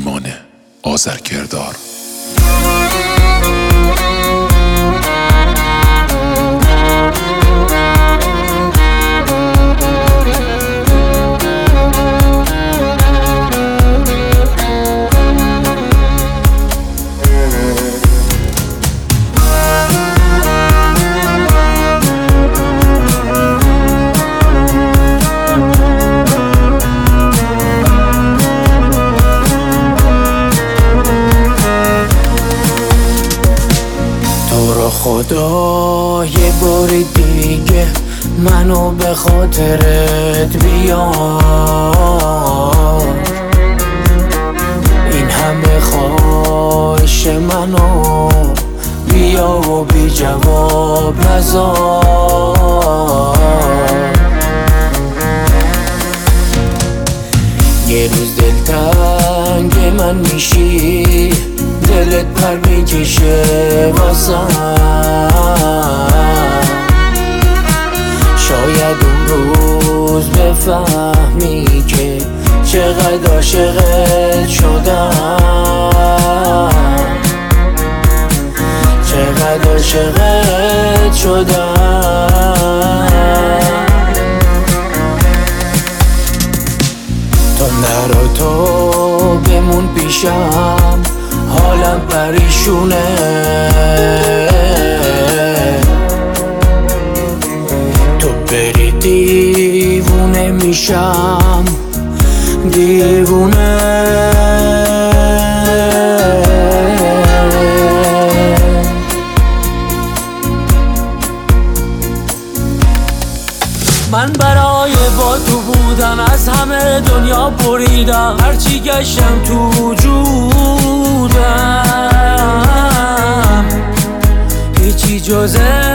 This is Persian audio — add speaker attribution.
Speaker 1: ایمان آذرکردار.
Speaker 2: خدا یه بار دیگه منو به خاطرت بیار، این همه خواهش منو بیا و بی جواب نذار. یه روز دلتنگ من میشی، دلت پر میکشه واسم، شاید اون روز بفهمی که چقدر عاشقت شدم، چقدر عاشقت شدم. تو نرو، تو بمون پیشم، حالم پریشونه، تو بری دیوونه میشم، دیوونه. من برای با تو بودن از همه دنیا بریدم، هرچی گشتم تو وجودم هیچی جز